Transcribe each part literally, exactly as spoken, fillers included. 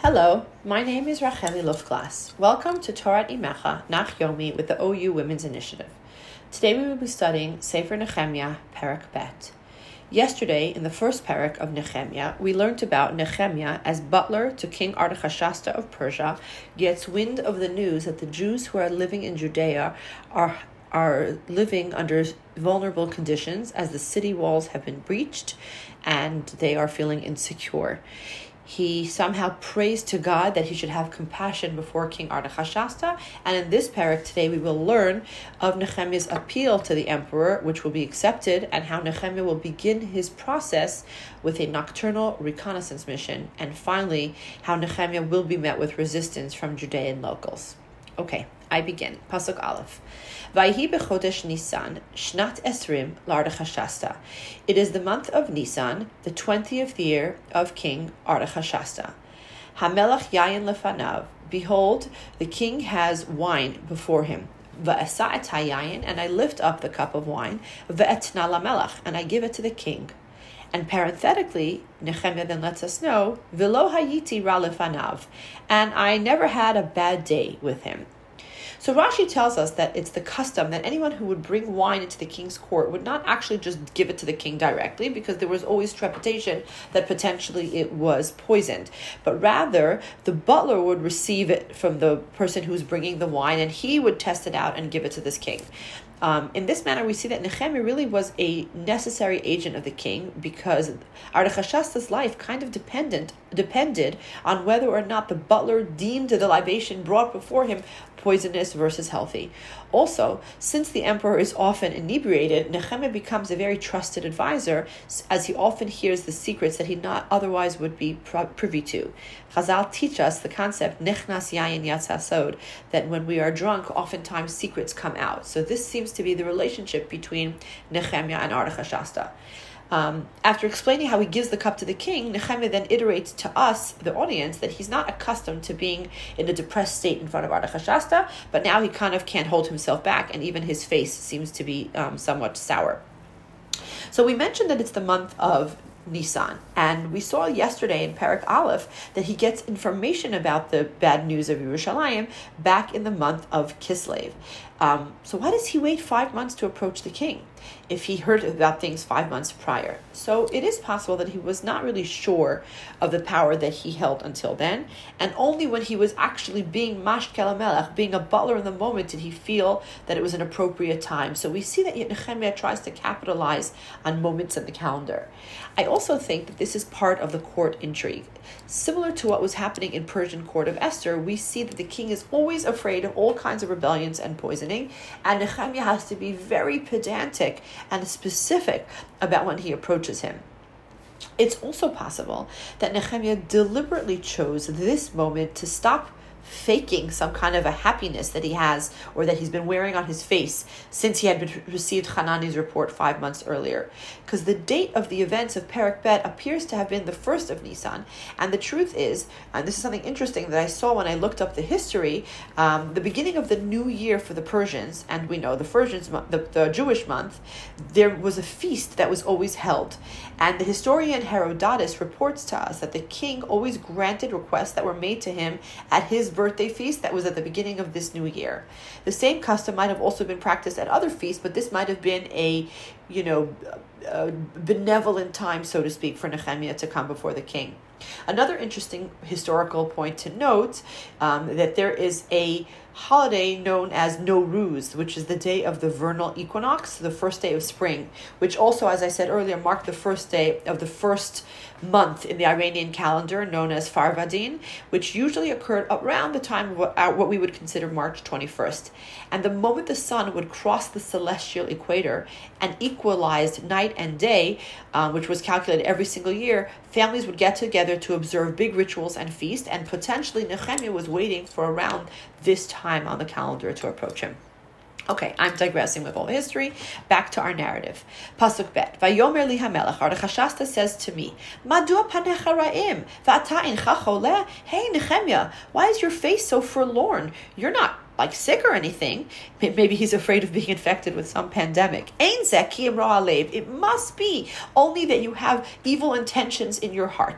Hello, my name is Racheli Lufglas. Welcome to Torah Imecha Nach Yomi with the O U Women's Initiative. Today we will be studying Sefer Nehemiah, Perek Bet. Yesterday, in the first Perek of Nehemiah, we learned about Nehemiah as butler to King Artaxerxes of Persia gets wind of the news that the Jews who are living in Judea are are living under vulnerable conditions as the city walls have been breached and they are feeling insecure. He somehow prays to God that he should have compassion before King Artaxerxes, and in this parak today we will learn of Nehemiah's appeal to the emperor, which will be accepted, and how Nehemiah will begin his process with a nocturnal reconnaissance mission, and finally how Nehemiah will be met with resistance from Judean locals. Okay, I begin. Pasuk Aleph. Vayhi bechodesh Nisan, shnat esrim l'Artaxerxes. It is the month of Nisan, the twentieth year of King Artaxerxes. Hamelach yayin lefanav. Behold, the king has wine before him. Va'esa et hayayin, and I lift up the cup of wine. Ve'etna lamelach, and I give it to the king. And parenthetically, Nehemiah then lets us know, V'lo hayiti ra lefanav, and I never had a bad day with him. So Rashi tells us that it's the custom that anyone who would bring wine into the king's court would not actually just give it to the king directly, because there was always trepidation that potentially it was poisoned. But rather, the butler would receive it from the person who's bringing the wine, and he would test it out and give it to this king. Um, in this manner, we see that Nehemiah really was a necessary agent of the king, because Artaxerxes' life kind of dependent depended on whether or not the butler deemed the libation brought before him poisonous versus healthy. Also, since the emperor is often inebriated, Nehemiah becomes a very trusted advisor, as he often hears the secrets that he not otherwise would be privy to. Chazal teach us the concept, nechnas yayin yatsa sod, that when we are drunk, oftentimes secrets come out. So this seems to be the relationship between Nehemiah and Artaxerxes. Um, after explaining how he gives the cup to the king, Nehemiah then iterates to us, the audience, that he's not accustomed to being in a depressed state in front of Artaxerxes, but now he kind of can't hold himself back, and even his face seems to be um, somewhat sour. So we mentioned that it's the month of Nisan, and we saw yesterday in Perek Aleph that he gets information about the bad news of Yerushalayim back in the month of Kislev. Um, so why does he wait five months to approach the king if he heard about things five months prior? So it is possible that he was not really sure of the power that he held until then, and only when he was actually being mashkel melech, being a butler in the moment, did he feel that it was an appropriate time. So we see that Nehemiah tries to capitalize on moments in the calendar. I also think that this is part of the court intrigue. Similar to what was happening in Persian court of Esther, we see that the king is always afraid of all kinds of rebellions and poisoning, and Nehemiah has to be very pedantic and specific about when he approaches him. It's also possible that Nehemiah deliberately chose this moment to stop faking some kind of a happiness that he has or that he's been wearing on his face since he had been, received Hanani's report five months earlier. Because the date of the events of Perek Bet appears to have been the first of Nisan, and the truth is, and this is something interesting that I saw when I looked up the history, um, the beginning of the new year for the Persians, and we know the Persians, the, the Jewish month, there was a feast that was always held. And the historian Herodotus reports to us that the king always granted requests that were made to him at his birthday feast that was at the beginning of this new year. The same custom might have also been practiced at other feasts, but this might have been a, you know, a benevolent time, so to speak, for Nehemiah to come before the king. Another interesting historical point to note, um, that there is a holiday known as Nowruz, which is the day of the vernal equinox, the first day of spring, which also, as I said earlier, marked the first day of the first month in the Iranian calendar, known as Farvardin, which usually occurred around the time of what, uh, what we would consider March twenty-first. And the moment the sun would cross the celestial equator and equalized night and day, um, which was calculated every single year, families would get together to observe big rituals and feast, and potentially Nehemiah was waiting for around this time on the calendar to approach him. Okay, I'm digressing with all the history. Back to our narrative. Pasuk Bet. Vayomer li hamelech, Artaxerxes says to me, Madua panecha ra'im, va'ata incha choleh? Hey, Nehemiah, why is your face so forlorn? You're not like sick or anything. Maybe he's afraid of being infected with some pandemic. Ein zeh ki imra alev. It must be only that you have evil intentions in your heart.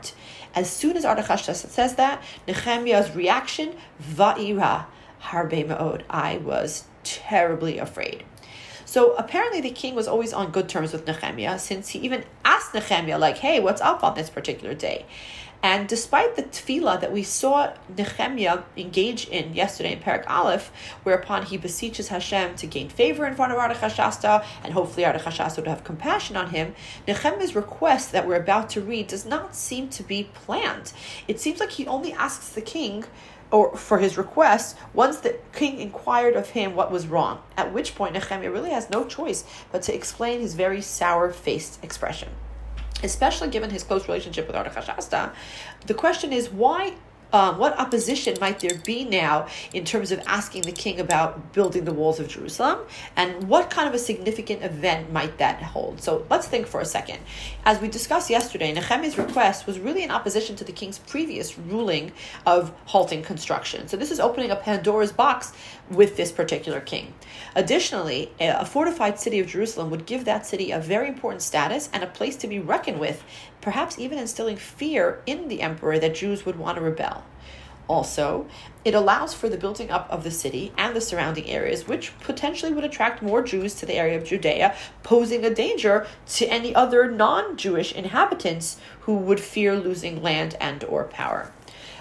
As soon as Artaxerxes says that, Nehemiah's reaction, va'ira harbe me'od, I was terribly afraid. So apparently the king was always on good terms with Nehemiah, since he even asked Nehemiah, like, hey, what's up on this particular day? And despite the tefillah that we saw Nehemiah engage in yesterday in Perek Aleph, whereupon he beseeches Hashem to gain favor in front of Artaxerxes, and hopefully Artaxerxes would have compassion on him, Nehemiah's request that we're about to read does not seem to be planned. It seems like he only asks the king or for his request once the king inquired of him what was wrong, at which point Nehemiah really has no choice but to explain his very sour-faced expression. Especially given his close relationship with Artaxerxes, the question is, why, um, what opposition might there be now in terms of asking the king about building the walls of Jerusalem, and what kind of a significant event might that hold? So let's think for a second. As we discussed yesterday, Nehemiah's request was really in opposition to the king's previous ruling of halting construction. So this is opening a Pandora's box with this particular king. Additionally, a fortified city of Jerusalem would give that city a very important status and a place to be reckoned with, perhaps even instilling fear in the emperor that Jews would want to rebel. Also, it allows for the building up of the city and the surrounding areas, which potentially would attract more Jews to the area of Judea, posing a danger to any other non-Jewish inhabitants who would fear losing land and or power.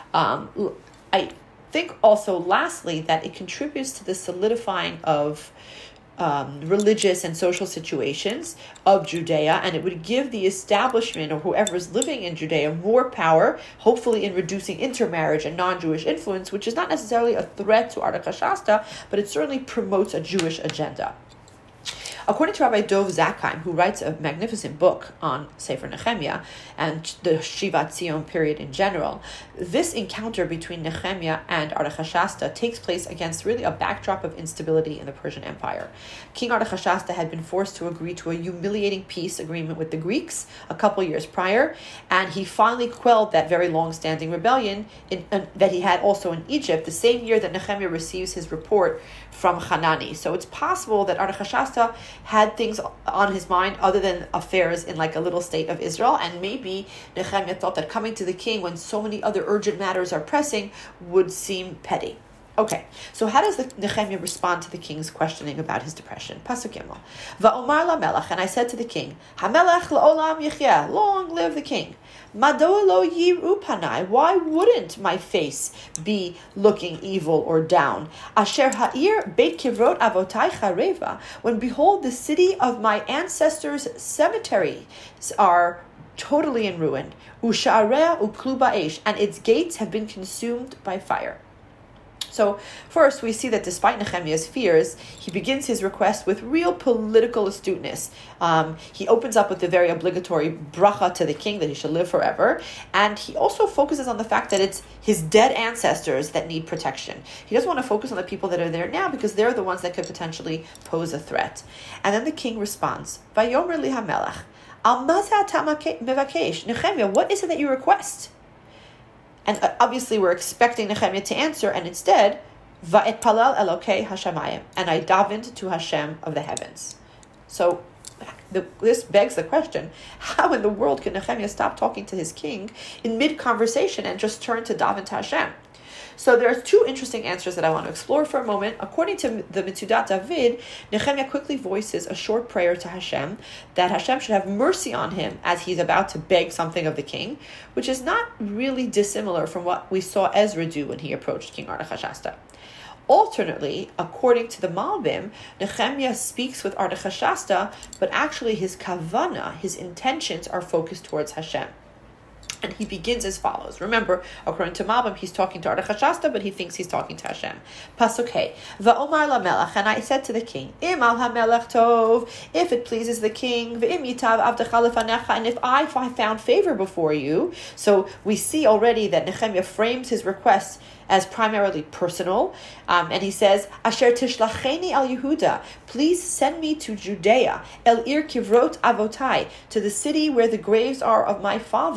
Um, I think also, lastly, that it contributes to the solidifying of um, religious and social situations of Judea, and it would give the establishment or whoever is living in Judea more power, hopefully in reducing intermarriage and non-Jewish influence, which is not necessarily a threat to Artaxerxes, but it certainly promotes a Jewish agenda. According to Rabbi Dov Zakheim, who writes a magnificent book on Sefer Nehemiah and the Shivat Zion period in general, this encounter between Nehemiah and Artaxerxes takes place against really a backdrop of instability in the Persian Empire. King Artaxerxes had been forced to agree to a humiliating peace agreement with the Greeks a couple years prior, and he finally quelled that very long-standing rebellion in, in, that he had also in Egypt the same year that Nehemiah receives his report from Hanani. So it's possible that Artaxerxes had things on his mind other than affairs in like a little state of Israel, and maybe Nehemiah thought that coming to the king when so many other urgent matters are pressing would seem petty. Okay, so how does the Nehemiah respond to the king's questioning about his depression? Pasuk Gimel. Va'omar lamelech, and I said to the king, Hamelech la'olam yichyeh, long live the king. Madoa lo yiru panai, why wouldn't my face be looking evil or down? Asher ha'ir beit kivrot avotai chareva, when behold the city of my ancestors' cemeteries are totally in ruin. Usha'area uklu ba'esh, and its gates have been consumed by fire. So first, we see that despite Nehemiah's fears, he begins his request with real political astuteness. Um, he opens up with the very obligatory bracha to the king that he should live forever. And he also focuses on the fact that it's his dead ancestors that need protection. He doesn't want to focus on the people that are there now because they're the ones that could potentially pose a threat. And then the king responds, Vayomer li hamelech, al maza ata mevakesh, Nehemiah, what is it that you request? And obviously we're expecting Nehemiah to answer, and instead, Va'et palal elokei hashamayim, and I davened to Hashem of the heavens. So the, this begs the question, how in the world can Nehemiah stop talking to his king in mid-conversation and just turn to daven to Hashem? So there are two interesting answers that I want to explore for a moment. According to the Mitzudat David, Nehemiah quickly voices a short prayer to Hashem that Hashem should have mercy on him as he's about to beg something of the king, which is not really dissimilar from what we saw Ezra do when he approached King Artaxerxes. Alternately, according to the Malbim, Nehemiah speaks with Artaxerxes, but actually his kavana, his intentions, are focused towards Hashem. And he begins as follows. Remember, according to Malbim, he's talking to Artaxerxes, but he thinks he's talking to Hashem. Pasuk Hey. Va'omar lamelech, and I said to the king, Im al hamelech tov, if it pleases the king, ve'im yitav avdecha lefanecha, and if I found favor before you. So we see already that Nehemiah frames his request as primarily personal, um, and he says, Asher tishlacheni al Yehuda, please send me to Judea, el ir kivrot avotai, to the city where the graves are of my fathers,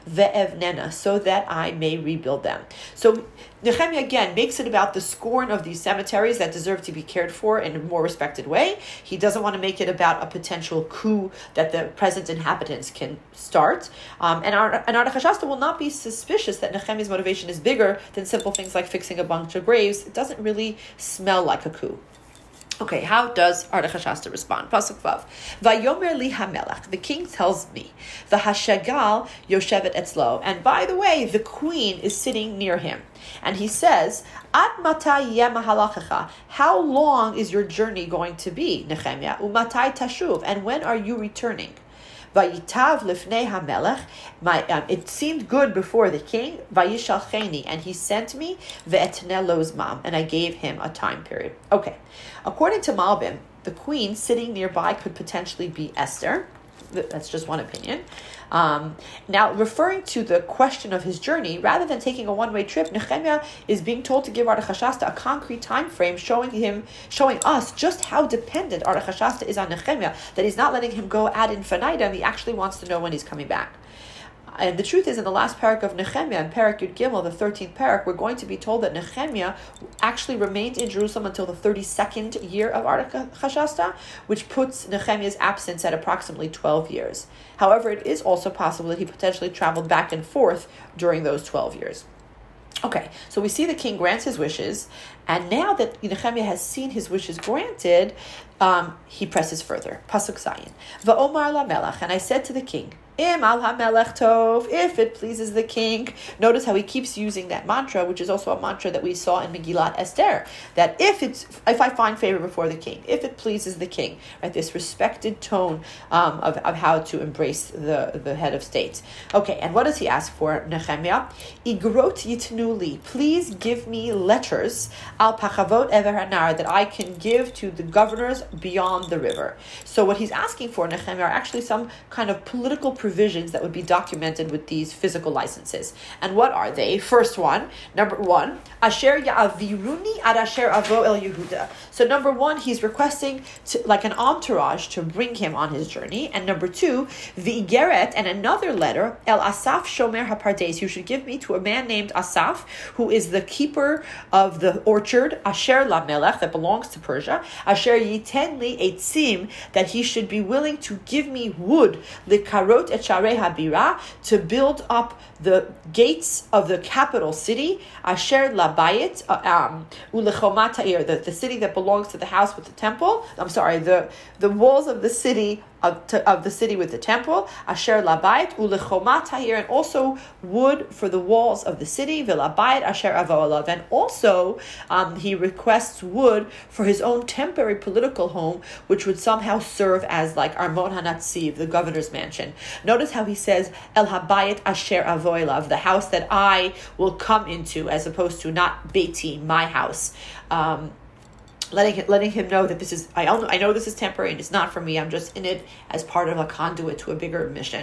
ve'evnena, so that I may rebuild them. So Nehemiah again makes it about the scorn of these cemeteries that deserve to be cared for in a more respected way. He doesn't want to make it about a potential coup that the present inhabitants can start. Um, and our and Artachashasta will not be suspicious that Nehemiah's motivation is bigger than simple things like fixing a bunch of graves. It doesn't really smell like a coup. Okay, how does Artachashasta respond? Pasuk Vav. Vayomer li hamelach. The king tells me, V'hashagal yoshevet etzlo. And by the way, the queen is sitting near him. And he says, Ad mata yeh mahalachecha. How long is your journey going to be, Nehemiah? Umatai tashuv. And when are you returning? Vayitav lifnei hamelech. My um, it seemed good before the king. Vayishalcheni, and he sent me ve'etneh lo zman, and I gave him a time period. Okay, according to Malbim, the queen sitting nearby could potentially be Esther. That's just one opinion. Um, now, referring to the question of his journey, rather than taking a one-way trip, Nehemiah is being told to give Artachashasta a concrete time frame, showing him, showing us just how dependent Artachashasta is on Nehemiah, that he's not letting him go ad infinitum. He actually wants to know when he's coming back. And the truth is, in the last parak of Nehemiah, in Parak Yud Gimel, the thirteenth parak, we're going to be told that Nehemiah actually remained in Jerusalem until the thirty-second year of Artachashasta, which puts Nehemiah's absence at approximately twelve years. However, it is also possible that he potentially traveled back and forth during those twelve years. Okay, so we see the king grants his wishes, and now that Nehemiah has seen his wishes granted, um, he presses further. Pasuk Zayin. Va'omar lamelach, and I said to the king, Im al hamelech tov, if it pleases the king. Notice how he keeps using that mantra, which is also a mantra that we saw in Megillat Esther, that if it's if I find favor before the king, if it pleases the king, right? This respected tone um, of, of how to embrace the, the head of state. Okay, and what does he ask for, Nehemiah? Igrot yitnu li, please give me letters al pachavot ever hanar, that I can give to the governors beyond the river. So what he's asking for, Nehemiah, are actually some kind of political provisions that would be documented with these physical licenses. And what are they? First one, number one, Asher Ya'aviruni ad Asher Avo El Yehuda. So number one, he's requesting to, like an entourage to bring him on his journey. And number two, V'igeret, and another letter, El Asaf Shomer HaPardes, you should give me to a man named Asaf, who is the keeper of the orchard, Asher LaMelech, that belongs to Persia, Asher Yiten Li Eitzim, that he should be willing to give me wood, Likarot et Sharei HaBira, to build up the gates of the capital city, Asher Labayit, um, Ulechomat Ha'ir, the, the city that belongs to the house with the temple. I'm sorry, the, the walls of the city of, to, of the city with the temple, Asher Labayit, Ulechomat Ha'ir, and also wood for the walls of the city, Vilabayit Asher Avo Alav, and also um, he requests wood for his own temporary political home, which would somehow serve as like Armon HaNatziv, the governor's mansion. Notice how he says El Habayit Asher Avo Alav, the house that I will come into, as opposed to not Beiti, my house. Um, letting letting him know that this is I know I know this is temporary and it's not for me. I'm just in it as part of a conduit to a bigger mission.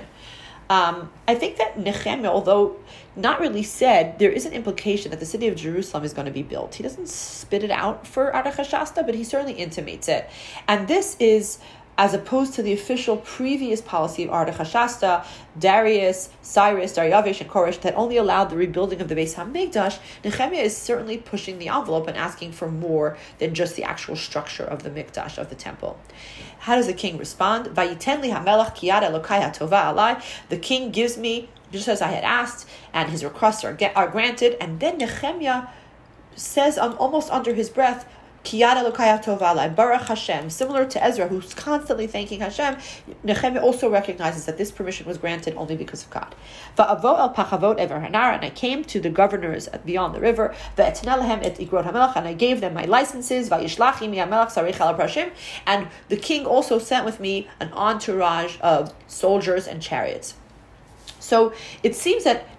Um, I think that Nehemiah, although not really said, there is an implication that the city of Jerusalem is going to be built. He doesn't spit it out for Artachashasta, but he certainly intimates it. And this is as opposed to the official previous policy of Artachashasta, Darius, Cyrus, Daryavish, and Koresh that only allowed the rebuilding of the Beis HaMikdash. Nehemiah is certainly pushing the envelope and asking for more than just the actual structure of the Mikdash, of the temple. How does the king respond? Vayiten li hamelach ki yad Elokai hatova alai. The king gives me just as I had asked, and his requests are, get, are granted. And then Nehemiah says um, almost under his breath, Ki yad Elokai hatova alai, Baruch Hashem. Similar to Ezra, who's constantly thanking Hashem, Nehemiah also recognizes that this permission was granted only because of God. Va'avo el pachavot ever hanar, and I came to the governors beyond the river, ve'etneh lehem et igrot hamelach, and I gave them my licenses, va'yishlach imi hamelach sarich al prashim, and the king also sent with me an entourage of soldiers and chariots. So it seems that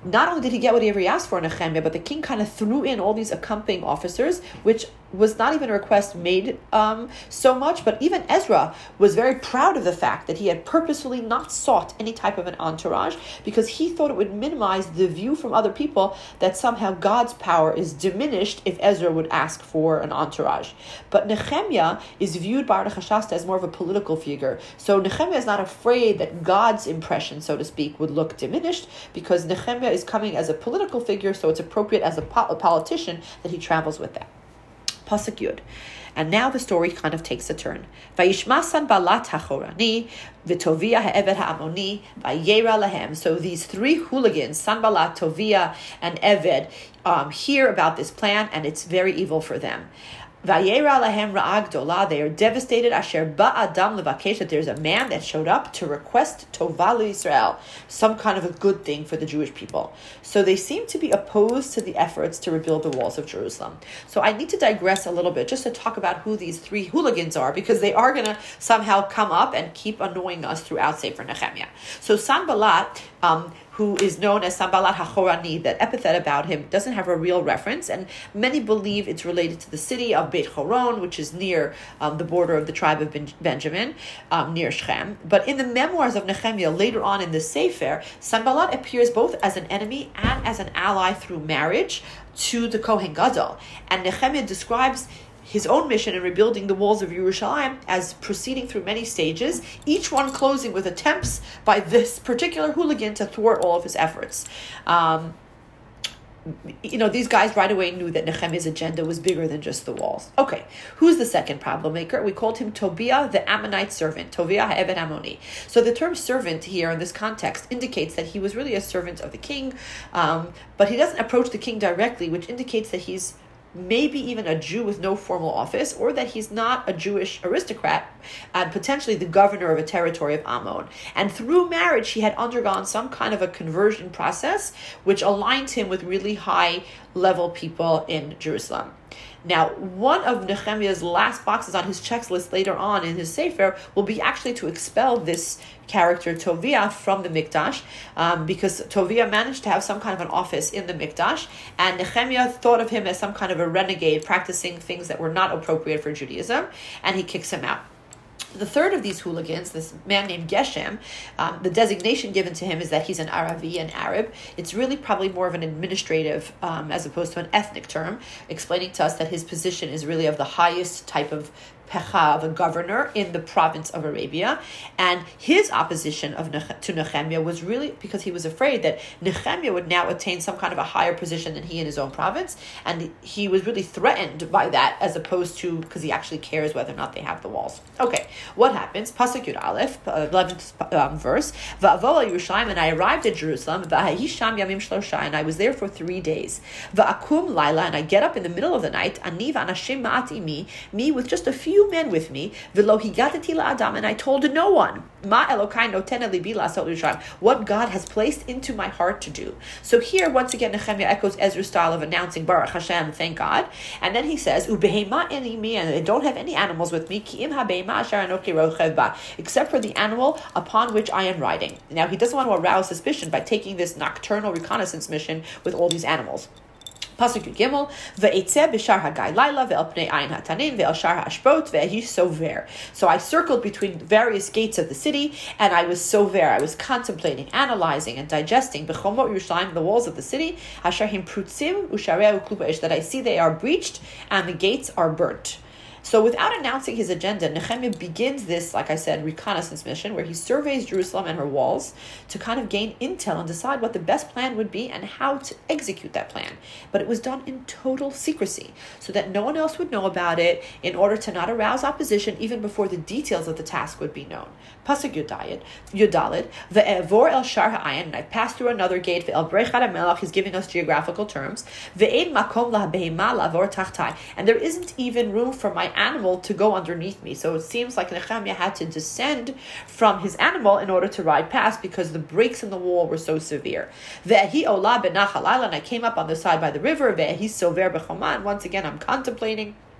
not only did he get whatever he asked for, Nehemiah, but the king kind of threw in all these accompanying officers, which was not even a request made um, so much, but even Ezra was very proud of the fact that he had purposefully not sought any type of an entourage, because he thought it would minimize the view from other people that somehow God's power is diminished if Ezra would ask for an entourage. But Nehemiah is viewed by Artaxerxes as more of a political figure. So Nehemiah is not afraid that God's impression, so to speak, would look diminished, because Nehemiah is coming as a political figure, so it's appropriate as a, po- a politician that he travels with that. Pasuk Yud. And now the story kind of takes a turn. Vayishma Sanballat HaChorani, v'Tovia ha'Eved ha'Amoni, vayera lahem. So these three hooligans, Sanballat, Tovia, and Eved, um, hear about this plan, and it's very evil for them. Vayera lahem ra'ag dola. They are devastated. Asher ba'adam levakesh, that there's a man that showed up to request tova l'Yisrael, some kind of a good thing for the Jewish people. So they seem to be opposed to the efforts to rebuild the walls of Jerusalem. So I need to digress a little bit just to talk about who these three hooligans are, because they are going to somehow come up and keep annoying us throughout Sefer Nehemiah. So Sanballat, um, who is known as Sanballat HaChorani, that epithet about him doesn't have a real reference, and many believe it's related to the city of Beit Horon, which is near um, the border of the tribe of ben- Benjamin, um, near Shechem. But in the memoirs of Nehemiah, later on in the Sefer, Sanballat appears both as an enemy and as an ally through marriage to the Kohen Gadol. And Nehemiah describes his own mission in rebuilding the walls of Yerushalayim as proceeding through many stages, each one closing with attempts by this particular hooligan to thwart all of his efforts. Um, you know, these guys right away knew that Nehemiah's agenda was bigger than just the walls. Okay, who's the second problem maker? We called him Tobiah, the Ammonite servant, Tobiah ha'Eved Ammoni. So the term servant here in this context indicates that he was really a servant of the king, um, but he doesn't approach the king directly, which indicates that he's maybe even a Jew with no formal office, or that he's not a Jewish aristocrat and potentially the governor of a territory of Ammon. And through marriage, he had undergone some kind of a conversion process, which aligned him with really high level people in Jerusalem. Now, one of Nehemiah's last boxes on his checklist later on in his Sefer will be actually to expel this character, Toviah, from the Mikdash, um, because Toviah managed to have some kind of an office in the Mikdash, and Nehemiah thought of him as some kind of a renegade practicing things that were not appropriate for Judaism, and he kicks him out. The third of these hooligans, this man named Geshem, um, the designation given to him is that he's an Aravi, an Arab. It's really probably more of an administrative um, as opposed to an ethnic term, explaining to us that his position is really of the highest type of pecha, of a governor in the province of Arabia. And his opposition of Nech- to Nehemiah was really because he was afraid that Nehemiah would now attain some kind of a higher position than he in his own province, and he was really threatened by that, as opposed to because he actually cares whether or not they have the walls. Okay, what happens? Pasuk Yud Aleph, eleventh um, verse. Va'avo Yerushalayim, and I arrived at Jerusalem. Va'hisham yamim shlosha, and I was there for three days. Va'akum laila, and I get up in the middle of the night. Ani va'anashim ma'ati mi, me with just a few men with me, v'lo higatati la'adam, and I told no one, ma Elokai notena libi la'asot Yerushalayim, what God has placed into my heart to do. So here, once again, Nehemiah echoes Ezra's style of announcing Baruch Hashem, thank God, and then he says, u'behema eni mi, and I don't have any animals with me, ki im ha'behema asher anochi rochev ba, except for the animal upon which I am riding. Now, he doesn't want to arouse suspicion by taking this nocturnal reconnaissance mission with all these animals. Pasuk Gimel, ve'etzeh b'shar hagai laila ve'el pnei ayin hatanin ve'el shar ha'ashbot ve'hi sover. So I circled between various gates of the city, and I was sover. I was contemplating, analyzing, and digesting b'chomot Yerushalayim, the walls of the city, asher him prutzim u'sharei u'klu ba'esh, that I see they are breached and the gates are burnt. So without announcing his agenda, Nehemiah begins this, like I said, reconnaissance mission where he surveys Jerusalem and her walls to kind of gain intel and decide what the best plan would be and how to execute that plan. But it was done in total secrecy so that no one else would know about it, in order to not arouse opposition even before the details of the task would be known. Pasuk Yudayit, Yudalid, ve'evor el shar ha'ayin, and I passed through another gate, ve'el brechad ha'melach, he's giving us geographical terms, ve'ein makom la'behema la'avor tachtai, and there isn't even room for my animal to go underneath me. So it seems like Nehemiah had to descend from his animal in order to ride past because the breaks in the wall were so severe. Ve'hi ola benach halayla, and I came up on the side by the river. Ve'hi sover b'choman. Once again, I'm contemplating.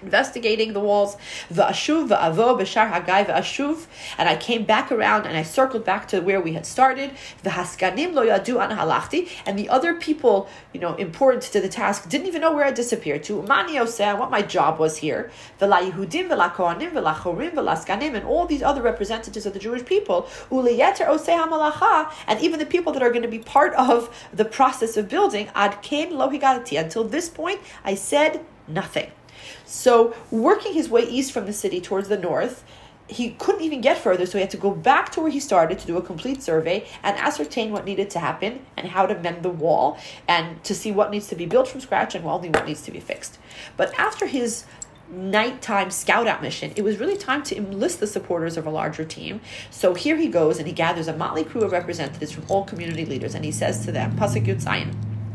investigating the walls. V'ashuv v'avo b'shar hagai v'ashuv, and I came back around and I circled back to where we had started. V'haskanim lo yadu an halachti, and the other people, you know, important to the task, didn't even know where I disappeared to. Mani oseh, what my job was here. V'la Yehudim v'la Kohanim v'la Chorim v'la Skanim, and all these other representatives of the Jewish people. U'leyeter oseh hamalacha, and even the people that are going to be part of the process of building. Ad ken lo higadati, until this point, I said nothing. So, working his way east from the city towards the north, he couldn't even get further, so he had to go back to where he started to do a complete survey and ascertain what needed to happen and how to mend the wall and to see what needs to be built from scratch and only what needs to be fixed. But after his nighttime scout out mission, it was really time to enlist the supporters of a larger team. So here he goes and he gathers a motley crew of representatives from all community leaders, and he says to them, Pasuk Yud Zayin,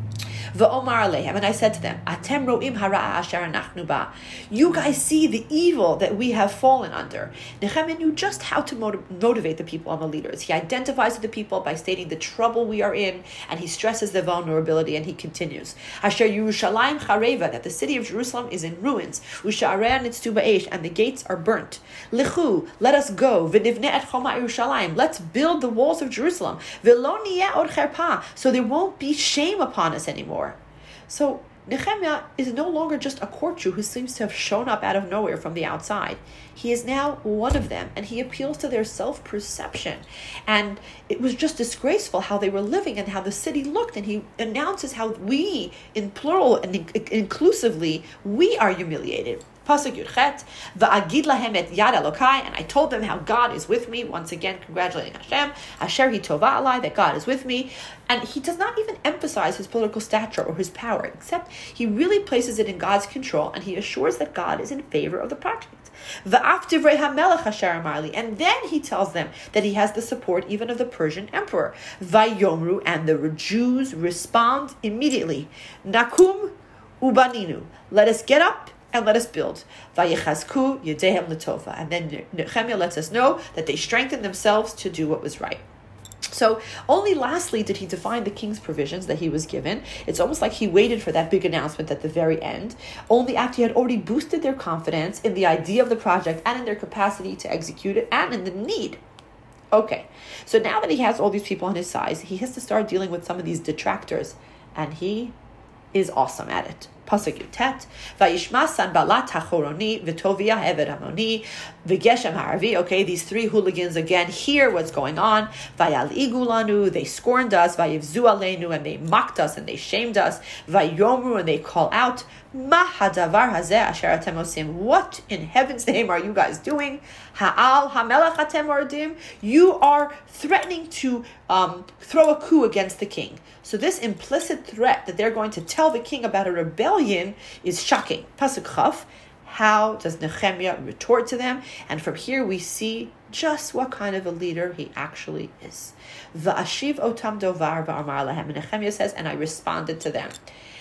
V'omar alehem, and I said to them, Atem ro'im hara'a asher anachnu ba. You guys see the evil that we have fallen under. Nehemiah knew just how to motiv- motivate the people and the leaders. He identifies with the people by stating the trouble we are in, and he stresses the vulnerability, and he continues, Asher Yerushalayim chareva, that the city of Jerusalem is in ruins, Usha'area nitztu ba'esh, and the gates are burnt. Lichu, let us go, v'nivne et choma Yerushalayim, let's build the walls of Jerusalem, v'lo niyeh od cherpa, so there won't be shame upon us anymore. So Nehemiah is no longer just a court Jew who seems to have shown up out of nowhere from the outside. He is now one of them, and he appeals to their self-perception. And it was just disgraceful how they were living and how the city looked, and he announces how we, in plural and inclusively, we are humiliated. Pasuk Yud Chet, v'agid lahem et yad Elokai, and I told them how God is with me. Once again, congratulating Hashem, Asher hi tova alai, that God is with me. And he does not even emphasize his political stature or his power, except he really places it in God's control, and he assures that God is in favor of the project. V'af divrei hamelech asher amar li, and then he tells them that he has the support even of the Persian emperor. Vayomru, and the Jews respond immediately. Nakum ubaninu, let us get up and let us build. Vayechazku yedehem letova. And then Nehemiah lets us know that they strengthened themselves to do what was right. So only lastly did he define the king's provisions that he was given. It's almost like he waited for that big announcement at the very end, only after he had already boosted their confidence in the idea of the project and in their capacity to execute it and in the need. Okay, so now that he has all these people on his side, he has to start dealing with some of these detractors, and he is awesome at it. Pasuk Yutet, Vayishma Sanballat HaChoroni, V'Tovia Eved Hamoni, V'Geshem Haravi. Okay, these three hooligans again hear what's going on. Vayal'igu lanu, they scorned us. Vayivzu aleinu, and they mocked us and they shamed us. Vayomru, and they call out, Ma hadavar hazeh asher atem osim. What in heaven's name are you guys doing? Ha'al hamelach atem ordim. You are threatening to um, throw a coup against the king. So this implicit threat that they're going to tell the king about a rebellion is shocking. Pasuk Chaf. How does Nehemiah retort to them? And from here we see just what kind of a leader he actually is. Va'ashiv otam dovar va'amar lahem. Nehemiah says, and I responded to them.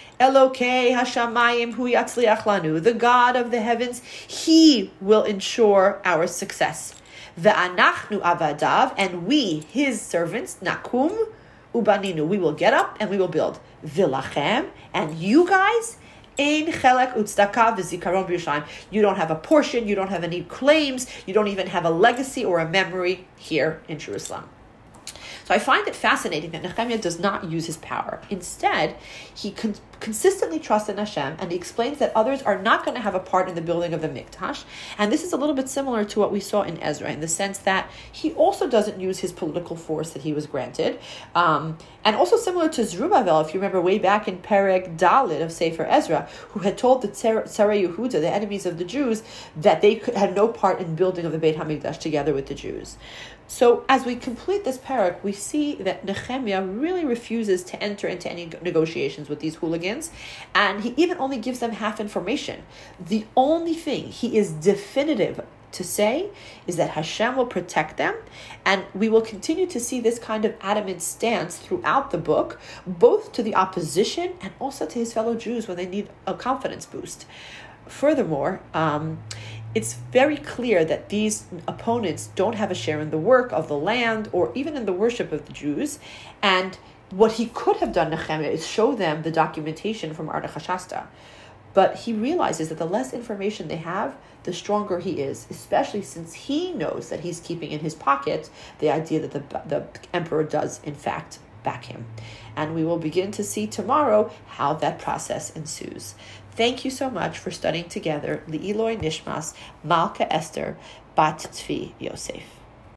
Elokei hashamayim hu yatzliach lanu. The God of the heavens, he will ensure our success. Ve'anachnu avadav, and we, his servants, nakum ubaninu, we will get up and we will build. Vilachem, and you guys, ein chelek utzdaka v'zikaron b'Yerushalayim. You don't have a portion, you don't have any claims, you don't even have a legacy or a memory here in Jerusalem. So I find it fascinating that Nehemiah does not use his power. Instead, he con- consistently trusts in Hashem, and he explains that others are not going to have a part in the building of the Mikdash. And this is a little bit similar to what we saw in Ezra, in the sense that he also doesn't use his political force that he was granted. Um, and also similar to Zerubbabel, if you remember way back in Perek Dalit of Sefer Ezra, who had told the Tzarei Yehuda, the enemies of the Jews, that they could, had no part in building of the Beit HaMikdash together with the Jews. So as we complete this parak, we see that Nehemiah really refuses to enter into any negotiations with these hooligans, and he even only gives them half information. The only thing he is definitive to say is that Hashem will protect them, and we will continue to see this kind of adamant stance throughout the book, both to the opposition and also to his fellow Jews when they need a confidence boost. Furthermore, um, it's very clear that these opponents don't have a share in the work of the land or even in the worship of the Jews. And what he could have done, Nehemiah, is show them the documentation from Artaxerxes. But he realizes that the less information they have, the stronger he is, especially since he knows that he's keeping in his pocket the idea that the, the emperor does, in fact, back him. And we will begin to see tomorrow how that process ensues. Thank you so much for studying together Li'iloi Nishmas Malka Esther Bat Tzvi Yosef.